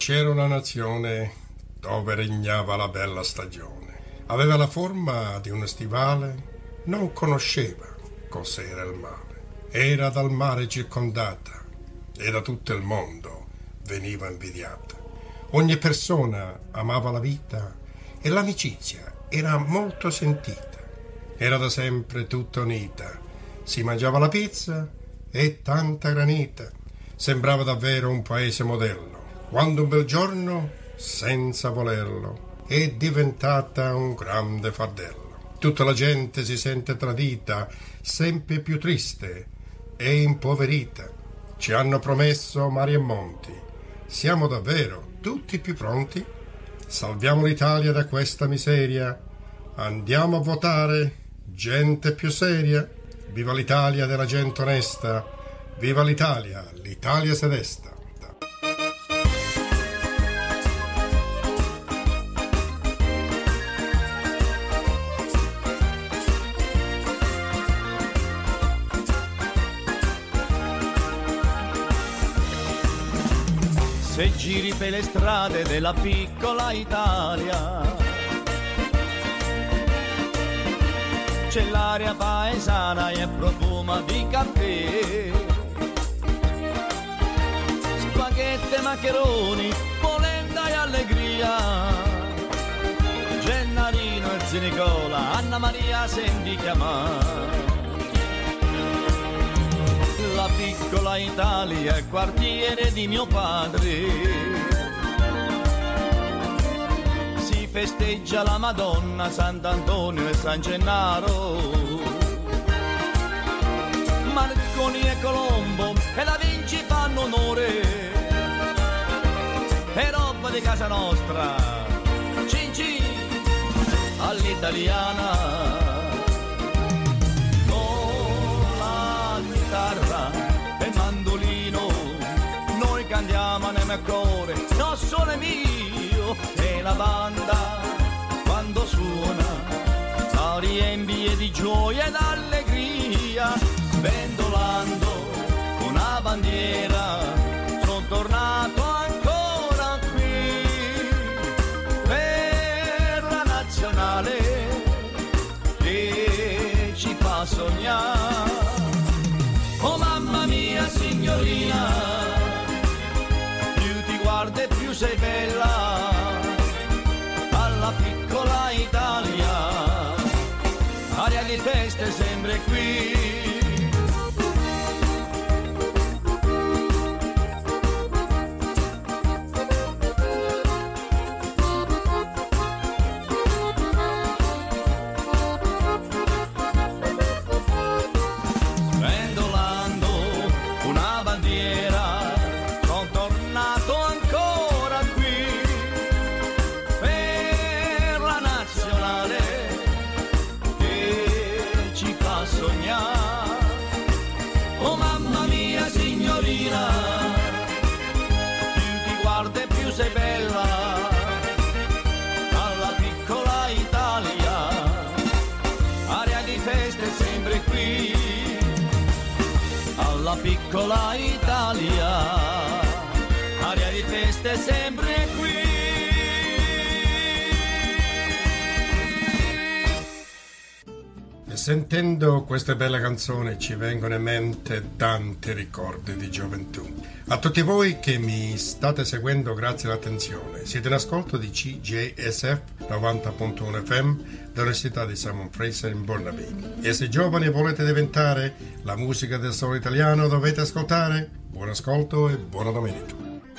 C'era una nazione dove regnava la bella stagione. Aveva la forma di uno stivale, non conosceva cos'era il mare. Era dal mare circondata e da tutto il mondo veniva invidiata. Ogni persona amava la vita e l'amicizia era molto sentita. Era da sempre tutta unita. Si mangiava la pizza e tanta granita. Sembrava davvero un paese modello. Quando un bel giorno, senza volerlo, è diventata un grande fardello. Tutta la gente si sente tradita, sempre più triste e impoverita. Ci hanno promesso mari e monti. Siamo davvero tutti più pronti? Salviamo l'Italia da questa miseria. Andiamo a votare, gente più seria. Viva l'Italia della gente onesta. Viva l'Italia, l'Italia se desta. Se giri per le strade della piccola Italia, c'è l'aria paesana e profuma di caffè, spaghetti e maccheroni, polenta e allegria, Gennarino e Zinicola, Anna Maria senti chiamare. La piccola Italia è quartiere di mio padre, si festeggia la Madonna, Sant'Antonio e San Gennaro, Marconi e Colombo e la Vinci fanno onore, è roba di casa nostra, cin cin all'italiana. E mandolino noi cantiamo nel mio cuore, non solo mio, e la banda quando suona la riempie di gioia ed allegria, sventolando una bandiera sono tornato ancora qui per la nazionale che ci fa sognare. Oh mamma mia signorina, più ti guardo e più sei bella, alla piccola Italia, aria di feste sempre qui. Sei bella, alla piccola Italia, aria di feste sempre qui, alla piccola Italia, aria di feste sempre qui. E sentendo queste belle canzoni ci vengono in mente tanti ricordi di gioventù. A tutti voi che mi state seguendo, grazie all'attenzione. Siete in ascolto di CJSF 90.1 FM dell'Università di Simon Fraser in Burnaby. E se giovani volete diventare la musica del solo italiano, dovete ascoltare. Buon ascolto e buona domenica.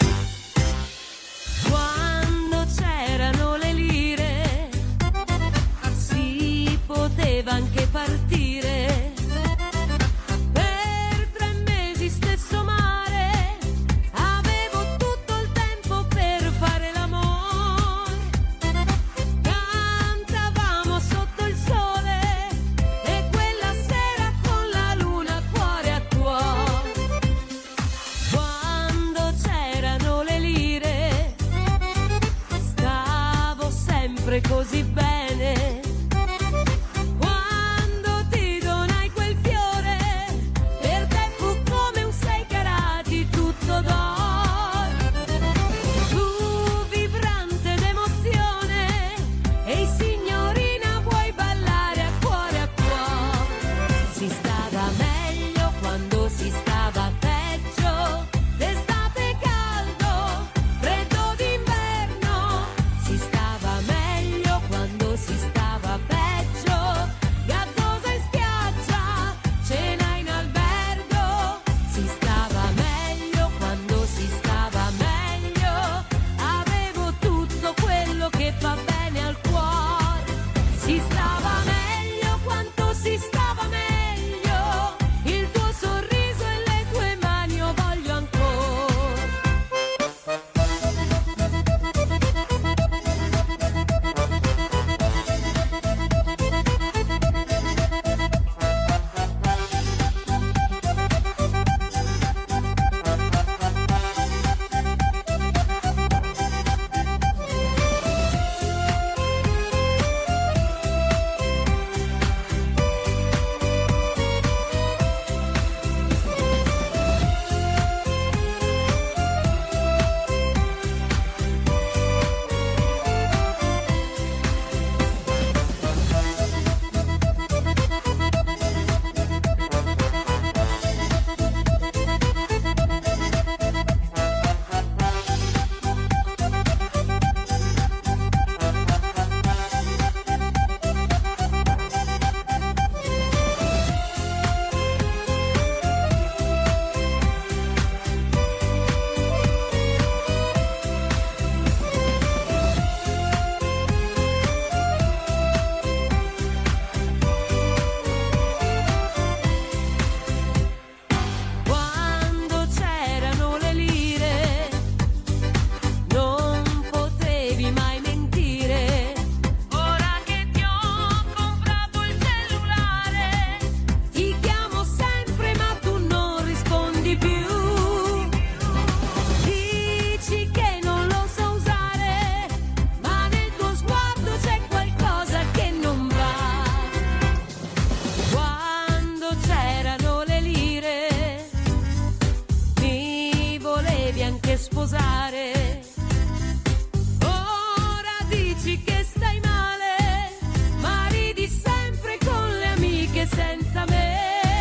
Quando c'erano le lire si poteva anche partire. C'era sposare. Ora dici che stai male, ma ridi sempre con le amiche senza me.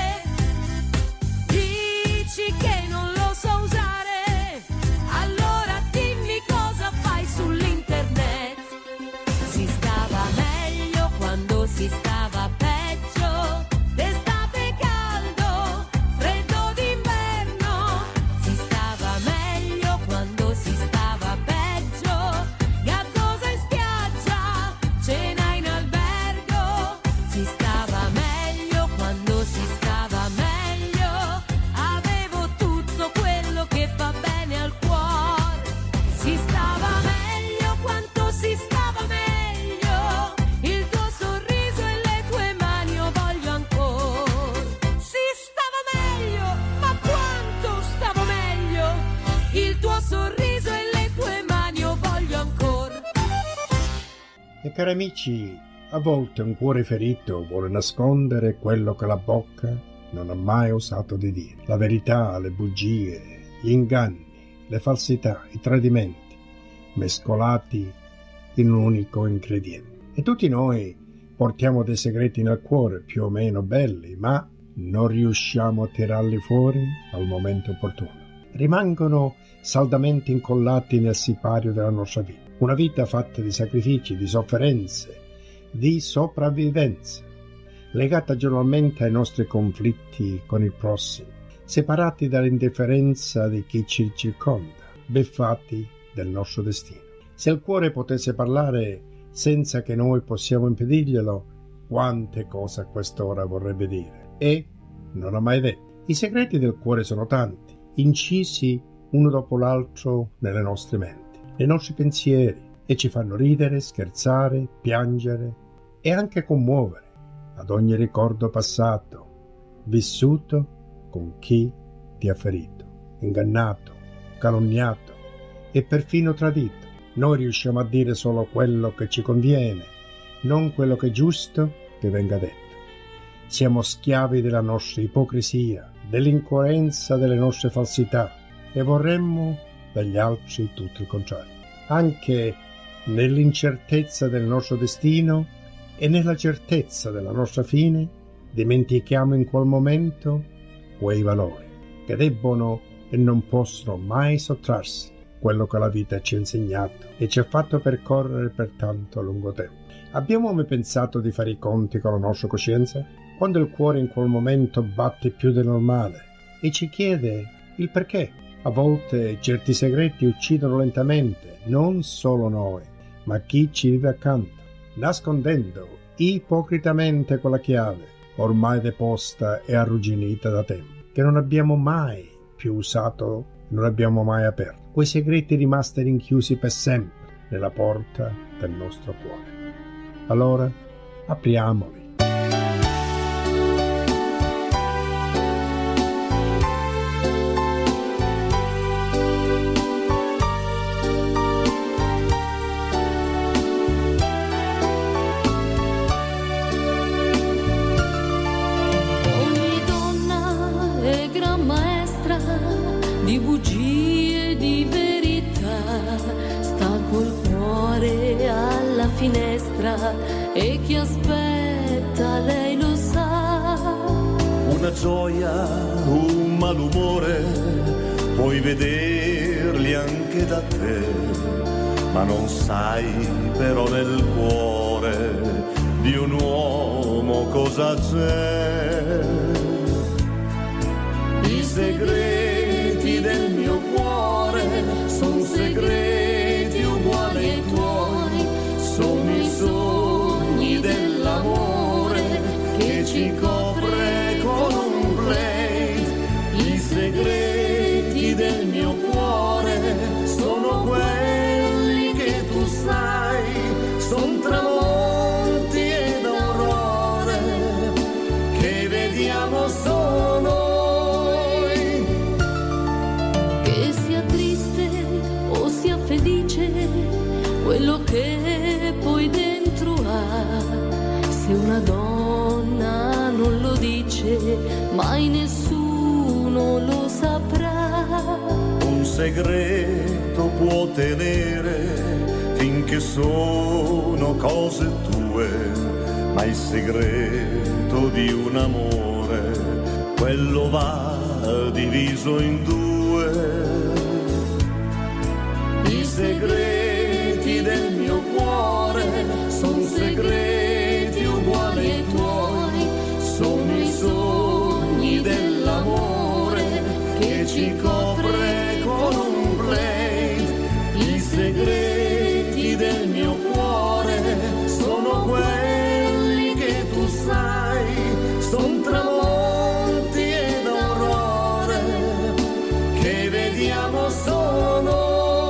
Dici che non lo so usare, allora dimmi cosa fai sull'internet. Si stava meglio quando si stava peggio, d'estate caldo, freddo d'inverno. Si stava meglio quando si stava peggio, gazzosa in spiaggia, cena in albergo. Si stava meglio quando si stava meglio, avevo tutto quello che fa bene al cuore. Si stava meglio quanto si stava meglio, il tuo sorriso e le tue mani io voglio ancora. Si stava meglio, ma quanto stavo meglio, il tuo sorriso e le tue mani io voglio ancora. E cari amici, a volte un cuore ferito vuole nascondere quello che la bocca non ha mai osato di dire. La verità, le bugie, gli inganni, le falsità, i tradimenti, mescolati in un unico ingrediente. E tutti noi portiamo dei segreti nel cuore più o meno belli, ma non riusciamo a tirarli fuori al momento opportuno. Rimangono saldamente incollati nel sipario della nostra vita. Una vita fatta di sacrifici, di sofferenze, di sopravvivenza, legata giornalmente ai nostri conflitti con il prossimo, separati dall'indifferenza di chi ci circonda, beffati del nostro destino. Se il cuore potesse parlare senza che noi possiamo impedirglielo, quante cose a quest'ora vorrebbe dire. E non ha mai detto. I segreti del cuore sono tanti, incisi uno dopo l'altro nelle nostre menti, nei nostri pensieri, e ci fanno ridere, scherzare, piangere e anche commuovere ad ogni ricordo passato, vissuto con chi ti ha ferito, ingannato, calunniato e perfino tradito. Noi riusciamo a dire solo quello che ci conviene, non quello che è giusto che venga detto. Siamo schiavi della nostra ipocrisia, dell'incoerenza delle nostre falsità e vorremmo dagli altri tutto il contrario. Anche nell'incertezza del nostro destino e nella certezza della nostra fine dimentichiamo in quel momento quei valori che debbono e non possono mai sottrarsi quello che la vita ci ha insegnato e ci ha fatto percorrere per tanto lungo tempo. Abbiamo mai pensato di fare i conti con la nostra coscienza? Quando il cuore in quel momento batte più del normale e ci chiede il perché. A volte certi segreti uccidono lentamente non solo noi, ma chi ci vive accanto, nascondendo ipocritamente quella chiave ormai deposta e arrugginita da tempo, che non abbiamo mai più usato, non abbiamo mai aperto. Quei segreti rimasti rinchiusi per sempre nella porta del nostro cuore. Allora, apriamoli. Di bugie, di verità, sta col cuore alla finestra e chi aspetta lei lo sa. Una gioia, un malumore, puoi vederli anche da te, ma non sai però nel cuore di un uomo cosa c'è. I segreti del mio cuore son segreti uguali ai tuoi, sono i sogni dell'amore che ci copre con un plaid. I segreti del mio cuore sono quelli che tu sai, son tramonti ed aurore che vediamo solo. Quello che poi dentro ha, se una donna non lo dice, mai nessuno lo saprà. Un segreto può tenere finché sono cose tue, ma il segreto di un amore, quello va diviso in due. I segreti del mio cuore sono segreti uguali ai tuoi, sono i sogni dell'amore che ci copre con un plaid. I segreti del mio cuore sono quelli che tu sai, son tramonti ed aurore che vediamo solo noi.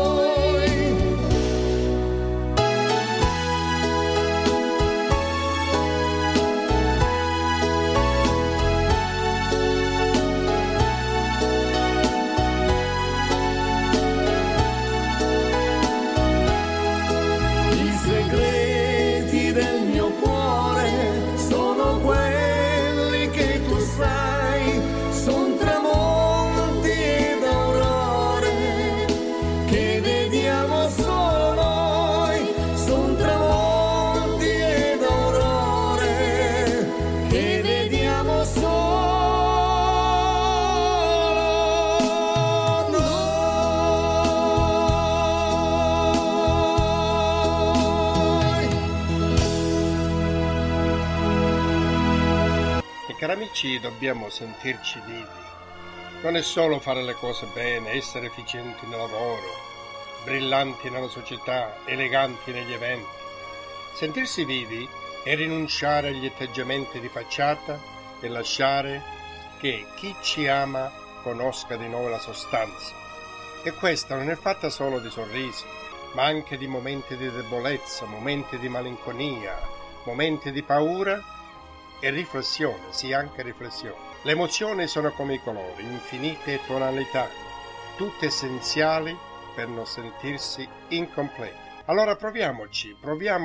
Cari amici, dobbiamo sentirci vivi. Non è solo fare le cose bene, essere efficienti nel lavoro, brillanti nella società, eleganti negli eventi. Sentirsi vivi è rinunciare agli atteggiamenti di facciata e lasciare che chi ci ama conosca di noi la sostanza. E questa non è fatta solo di sorrisi, ma anche di momenti di debolezza, momenti di malinconia, momenti di paura e riflessione, sì, anche riflessione. Le emozioni sono come i colori, infinite tonalità, tutte essenziali per non sentirsi incompleti. Allora proviamoci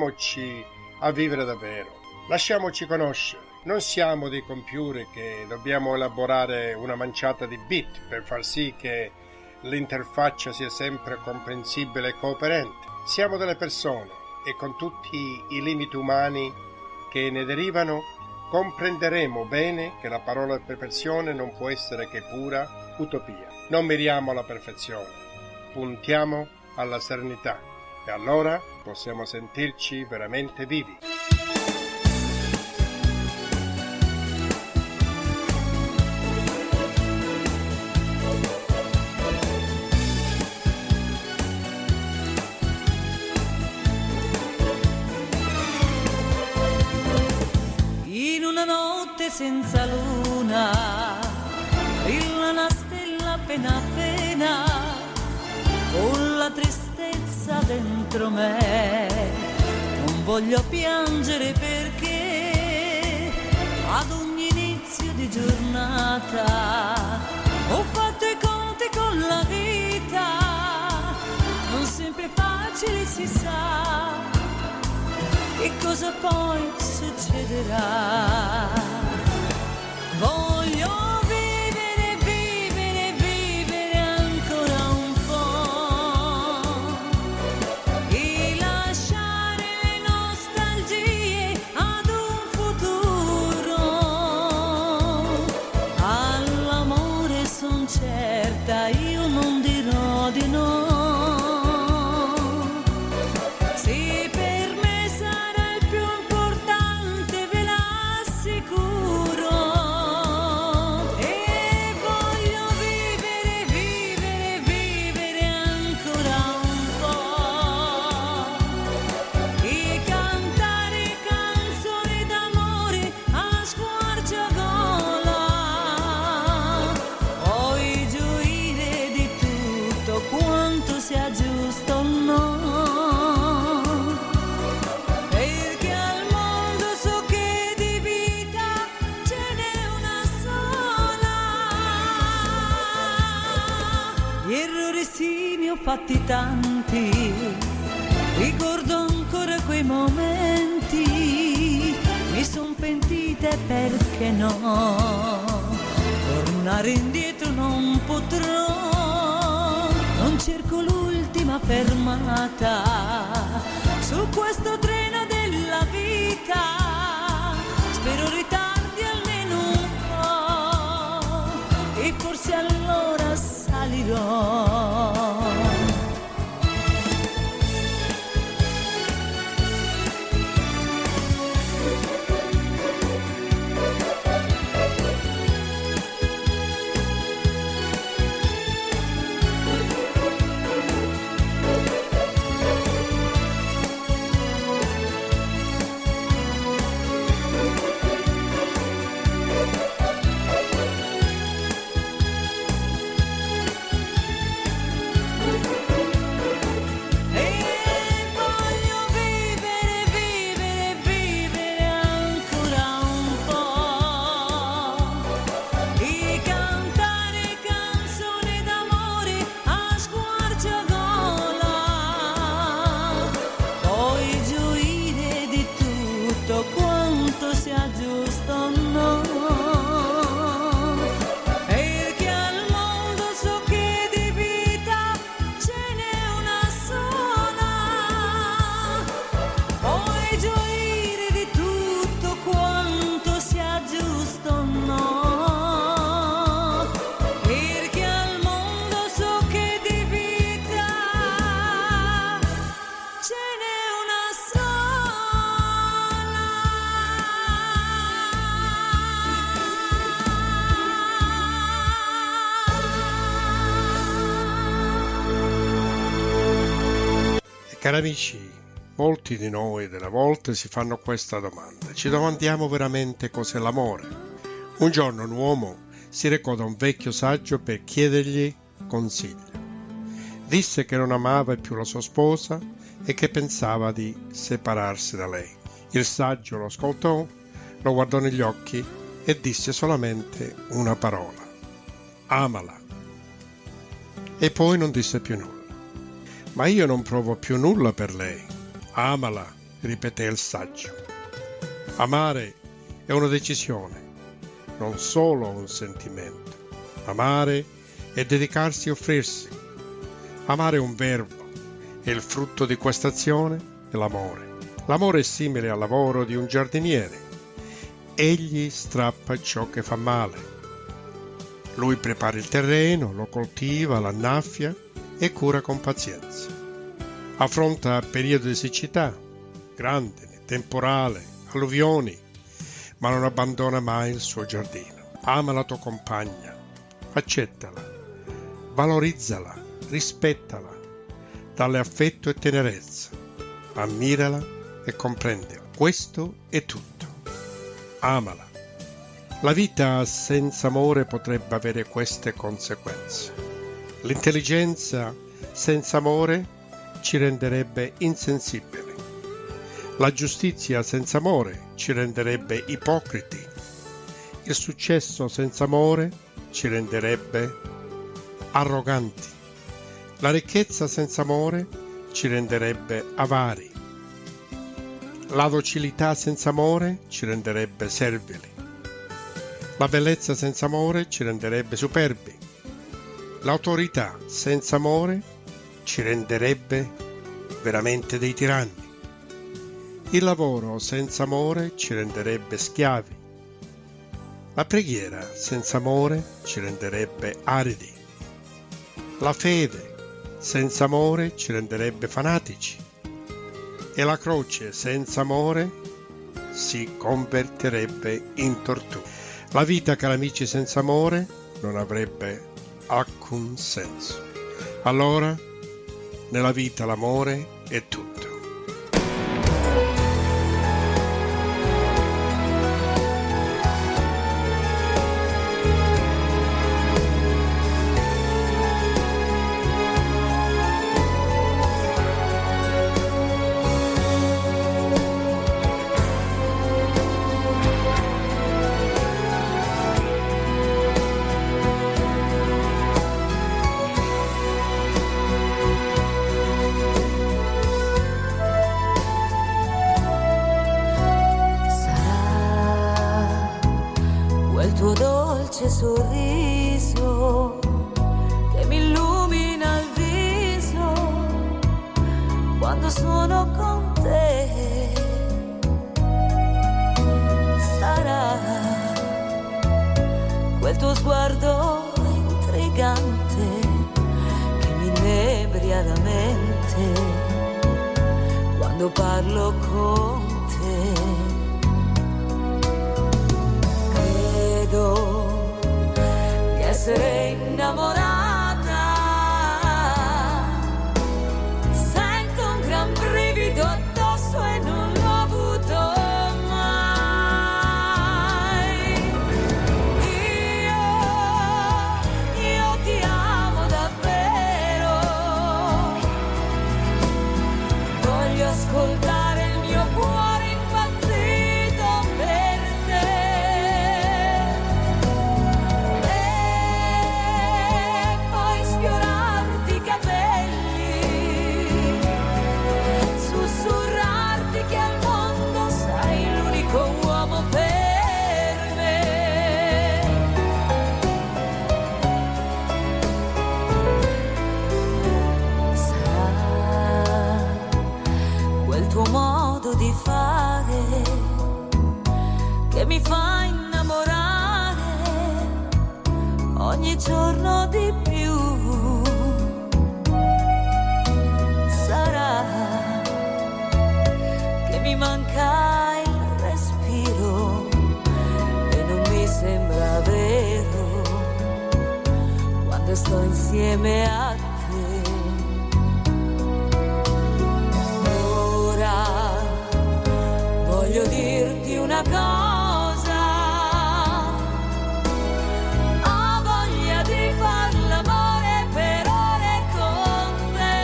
a vivere davvero, lasciamoci conoscere. Non siamo dei computer che dobbiamo elaborare una manciata di bit per far sì che l'interfaccia sia sempre comprensibile e coerente. Siamo delle persone e con tutti i limiti umani che ne derivano comprenderemo bene che la parola perfezione non può essere che pura utopia. Non miriamo alla perfezione, puntiamo alla serenità e allora possiamo sentirci veramente vivi. Senza luna, brilla una stella appena appena, con la tristezza dentro me. Non voglio piangere perché ad ogni inizio di giornata ho fatto i conti con la vita, non sempre facile si sa che cosa poi succederà. Voglio vivere, vivere, vivere ancora un po' e lasciare le nostalgie ad un futuro. All'amore son certa, io non dirò di no. Fatti tanti, ricordo ancora quei momenti, mi son pentita e perché no, tornare indietro non potrò, cerco l'ultima fermata su questo treno della vita. Spero ritardi almeno un po' e forse allora salirò. Cari amici, molti di noi delle volte si fanno questa domanda. Ci domandiamo veramente cos'è l'amore. Un giorno un uomo si recò da un vecchio saggio per chiedergli consiglio. Disse che non amava più la sua sposa e che pensava di separarsi da lei. Il saggio lo ascoltò, lo guardò negli occhi e disse solamente una parola: amala. E poi non disse più nulla. Ma io non provo più nulla per lei. Amala, ripeté il saggio. Amare è una decisione, non solo un sentimento. Amare è dedicarsi e offrirsi. Amare è un verbo e il frutto di questa azione è l'amore. L'amore è simile al lavoro di un giardiniere. Egli strappa ciò che fa male. Lui prepara il terreno, lo coltiva, l'annaffia e cura con pazienza. Affronta periodi di siccità, grandine, temporale, alluvioni, ma non abbandona mai il suo giardino. Ama la tua compagna, accettala, valorizzala, rispettala, dalle affetto e tenerezza, ammirala e comprendila. Questo è tutto. Amala. La vita senza amore potrebbe avere queste conseguenze. L'intelligenza senza amore ci renderebbe insensibili. La giustizia senza amore ci renderebbe ipocriti. Il successo senza amore ci renderebbe arroganti. La ricchezza senza amore ci renderebbe avari. La docilità senza amore ci renderebbe servili. La bellezza senza amore ci renderebbe superbi. L'autorità senza amore ci renderebbe veramente dei tiranni. Il lavoro senza amore ci renderebbe schiavi. La preghiera senza amore ci renderebbe aridi. La fede senza amore ci renderebbe fanatici. E la croce senza amore si convertirebbe in tortura. La vita, cari amici, senza amore non avrebbe alcun senso. Allora, nella vita l'amore è tutto. tuo dolce sorriso che mi illumina il viso. quando sono con te. Sarà quel tuo sguardo intrigante che mi inebria la mente quando parlo con te. Credo di essere innamorata. Sento un gran brivido addosso e non l'ho avuto mai. Io ti amo davvero. Voglio ascoltare il mio cuore impazzito per te. E poi sfiorarti i capelli, sussurrarti che al mondo sei l'unico uomo per me. Sarà quel tuo modo di fare che mi fa innamorare ogni giorno di più. Sarà che mi manca il respiro e non mi sembra vero quando sto insieme a te. Ora voglio dirti una cosa, ho voglia di far l'amore per ore con te.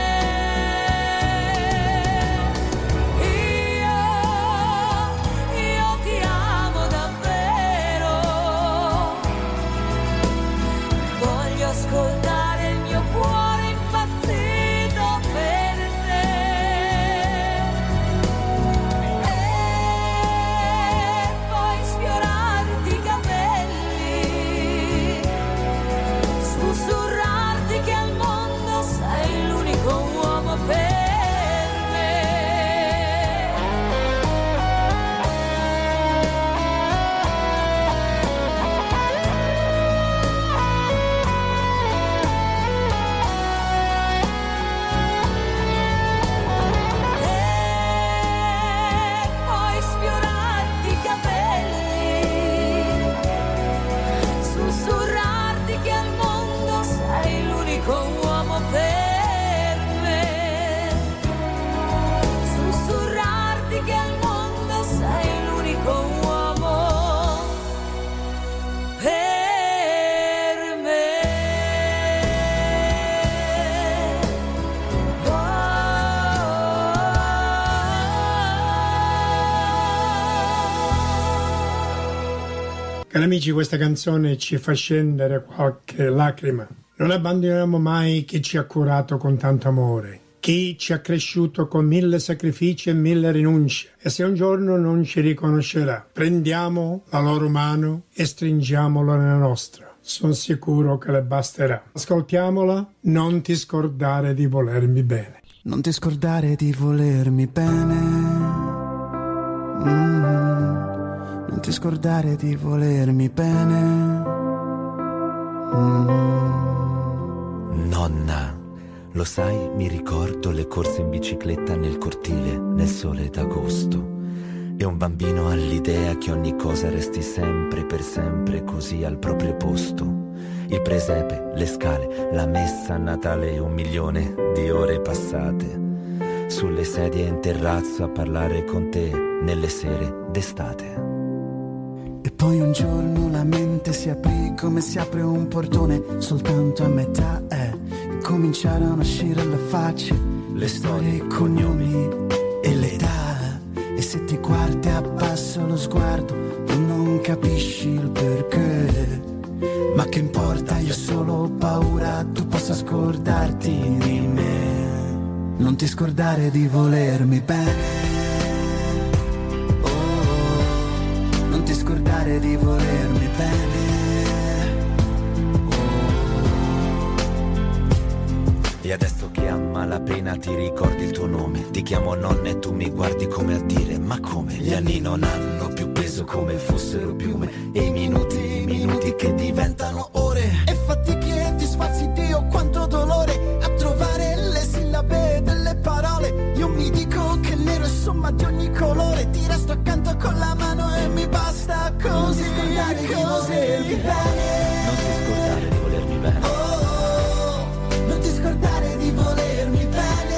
Io ti amo davvero. Voglio ascoltare il mio cuore impazzito per te. E poi sfiorarti i capelli, sussurrarti che al mondo sei l'unico uomo per me. E poi sfiorarti i capelli, sussurrarti che al mondo sei l'unico uomo per me. Sussurrarti che al mondo sei l'unico uomo per me. Cari amici, questa canzone ci fa scendere qualche lacrima. Non abbandoniamo mai chi ci ha curato con tanto amore, chi ci ha cresciuto con 1000 sacrifici e 1000 rinunce. E se un giorno non ci riconoscerà, prendiamo la loro mano e stringiamola nella nostra. Sono sicuro che le basterà. Ascoltiamola. Non ti scordare di volermi bene. Non ti scordare di volermi bene. Non ti scordare di volermi bene. Nonna, lo sai, mi ricordo le corse in bicicletta nel cortile, nel sole d'agosto. E un bambino ha l'idea che ogni cosa resti sempre per sempre così al proprio posto. Il presepe, le scale, la messa a Natale e 1 milione di ore passate sulle sedie in terrazzo a parlare con te nelle sere d'estate. E poi un giorno la mente si aprì come si apre un portone soltanto a metà e cominciarono a uscire le facce, le storie, i cognomi e l'età. E se ti guardi abbasso lo sguardo tu non capisci il perché. Ma che importa, io ho solo paura tu possa scordarti di me. Non ti scordare di volermi bene. Non ti scordare di volermi bene. E adesso che a malapena ti ricordi il tuo nome. Ti chiamo nonna e tu mi guardi come a dire: ma come? Gli anni non hanno più peso come fossero piume, e i minuti che diventano ore. E fatichi e ti sfalsi Dio, quanto dolore a trovare le sillabe delle parole. Io mi dico che il nero è somma di ogni colore. Ti resto accanto con la mano e mi basta così. Non ti scordare di volermi bene. Non ti scordare di volermi bene.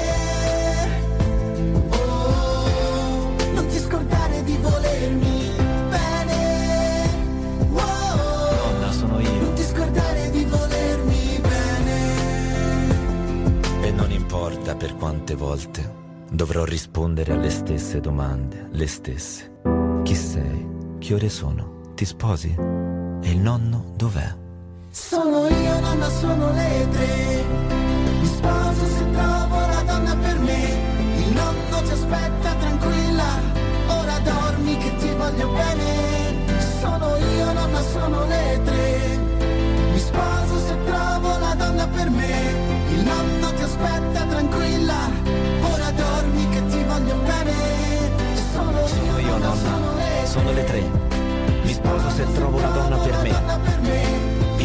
Oh, non ti scordare di volermi bene. Oh, nonna sono io. Non ti scordare di volermi bene. E non importa per quante volte dovrò rispondere alle stesse domande, le stesse. Chi sei? Che ore sono? Ti sposi? E il nonno dov'è? Sono io, nonna, sono le 3. Mi sposo se trovo la donna per me. Il nonno ti aspetta tranquilla. Ora dormi che ti voglio bene. Sono io, nonna, sono le 3.